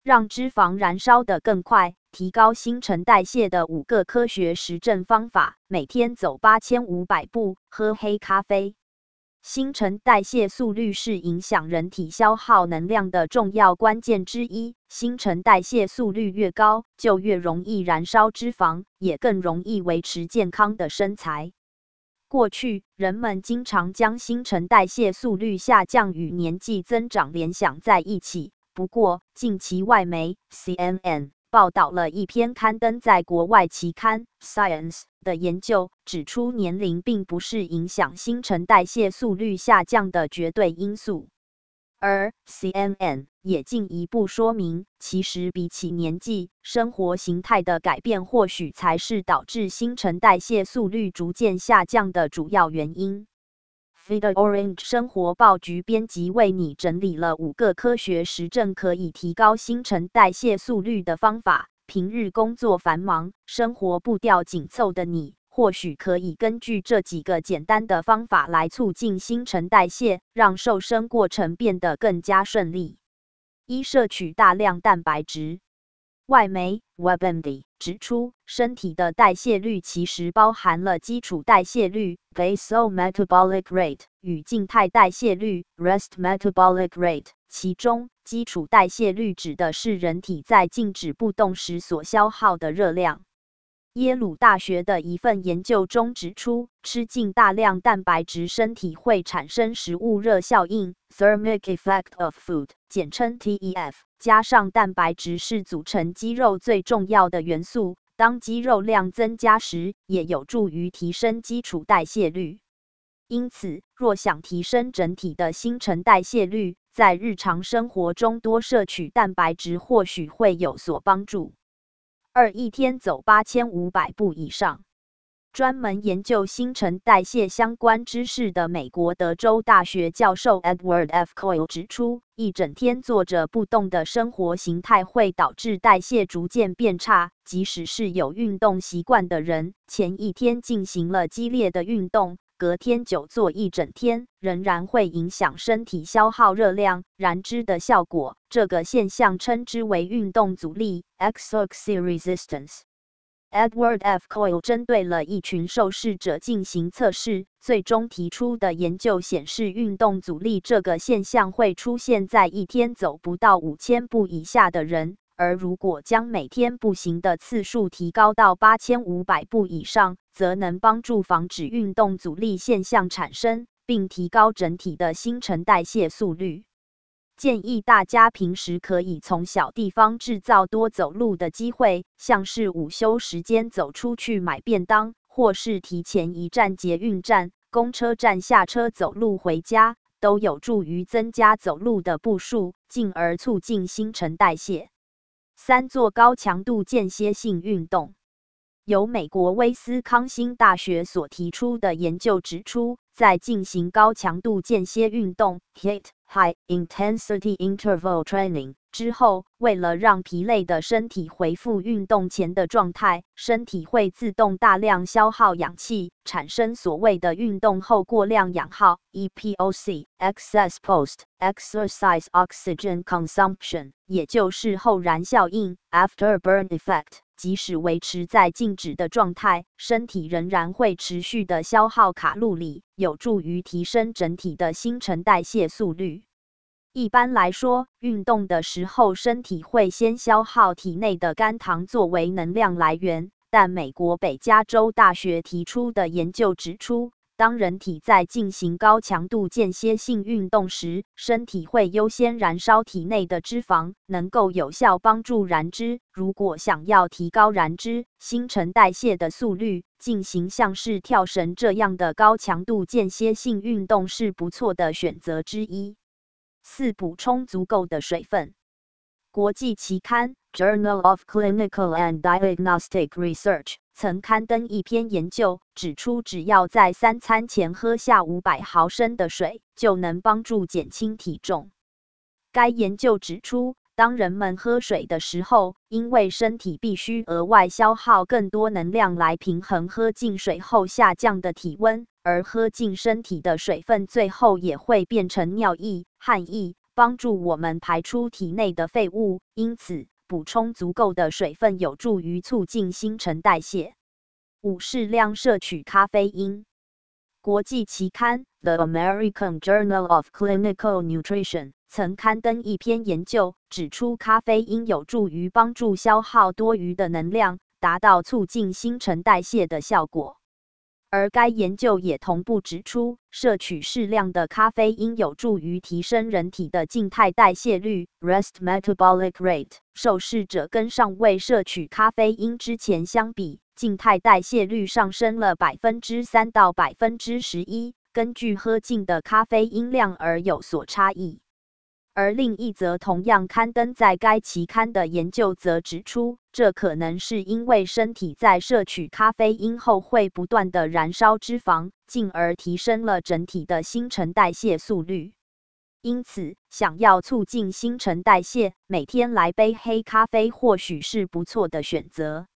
让脂肪燃烧得更快，提高新陈代谢的5个科学实证方法：每天走8500步，喝黑咖啡。新陈代谢速率是影响人体消耗能量的重要关键之一。新陈代谢速率越高，就越容易燃烧脂肪，也更容易维持健康的身材。过去，人们经常将新陈代谢速率下降与年纪增长联想在一起。不过，近期外媒 CNN 报道了一篇刊登在国外期刊 Science 的研究，指出年龄并不是影响新陈代谢速率下降的绝对因素。而 CNN 也进一步说明，其实比起年纪，生活形态的改变或许才是导致新陈代谢速率逐渐下降的主要原因。Feed Orange 生活报局编辑为你整理了5个科学实证可以提高新陈代谢速率的方法。平日工作繁忙、生活步调紧凑的你，或许可以根据这几个简单的方法来促进新陈代谢，让瘦身过程变得更加顺利。1、摄取大量蛋白质。外媒 WebMD 指出，身体的代谢率其实包含了基础代谢率 （basal metabolic rate） 与静态代谢率 （rest metabolic rate）。其中，基础代谢率指的是人体在静止不动时所消耗的热量。耶鲁大学的一份研究中指出，吃进大量蛋白质，身体会产生食物热效应 （thermic effect of food）， 简称 TEF。加上蛋白质是组成肌肉最重要的元素，当肌肉量增加时，也有助于提升基础代谢率。因此，若想提升整体的新陈代谢率，在日常生活中多摄取蛋白质或许会有所帮助。2、一天走8500步以上。专门研究新陈代谢相关知识的美国德州大学教授 Edward F. Coyle 指出，一整天坐着不动的生活形态会导致代谢逐渐变差，即使是有运动习惯的人，前一天进行了激烈的运动，隔天久坐一整天，仍然会影响身体消耗热量、燃脂的效果。这个现象称之为运动阻力 （exercise resistance）。Edward F. Coyle 针对了一群受试者进行测试，最终提出的研究显示，运动阻力这个现象会出现在一天走不到5000步以下的人，而如果将每天步行的次数提高到8500步以上，则能帮助防止运动阻力现象产生，并提高整体的新陈代谢速率。建议大家平时可以从小地方制造多走路的机会，像是午休时间走出去买便当，或是提前一站捷运站、公车站下车走路回家，都有助于增加走路的步数，进而促进新陈代谢。3、做高强度间歇性运动。由美国威斯康星大学所提出的研究指出，在进行高强度间歇运动 （HIIT High Intensity Interval Training） 之后，为了让疲累的身体恢复运动前的状态，身体会自动大量消耗氧气，产生所谓的运动后过量氧耗 （EPOC）（Excess Post-Exercise Oxygen Consumption），也就是后燃效应 （Afterburn Effect）。即使维持在静止的状态，身体仍然会持续的消耗卡路里，有助于提升整体的新陈代谢速率。一般来说，运动的时候，身体会先消耗体内的肝糖作为能量来源，但美国北加州大学提出的研究指出，当人体在进行高强度间歇性运动时，身体会优先燃烧体内的脂肪，能够有效帮助燃脂。如果想要提高燃脂、新陈代谢的速率，进行像是跳绳这样的高强度间歇性运动是不错的选择之一。4、补充足够的水分。国际期刊 Journal of Clinical and Diagnostic Research 曾刊登一篇研究，指出只要在3餐前喝下500毫升的水，就能帮助减轻体重。该研究指出，当人们喝水的时候，因为身体必须额外消耗更多能量来平衡喝进水后下降的体温，而喝进身体的水分最后也会变成尿液、汗液、 帮助我们排出体内的废物，因此补充足够的水分有助于促进新陈代谢。5、适量摄取咖啡因。国际期刊 The American Journal of Clinical Nutrition 曾刊登一篇研究，指出咖啡因有助于帮助消耗多余的能量，达到促进新陈代谢的效果。而该研究也同步指出，摄取适量的咖啡因有助于提升人体的静态代谢率 （rest metabolic rate）。受试者跟尚未摄取咖啡因之前相比，静态代谢率上升了3%到11%，根据喝进的咖啡因量而有所差异。而另一则同样刊登在该期刊的研究则指出，这可能是因为身体在摄取咖啡因后会不断地燃烧脂肪，进而提升了整体的新陈代谢速率。因此，想要促进新陈代谢，每天来杯黑咖啡或许是不错的选择。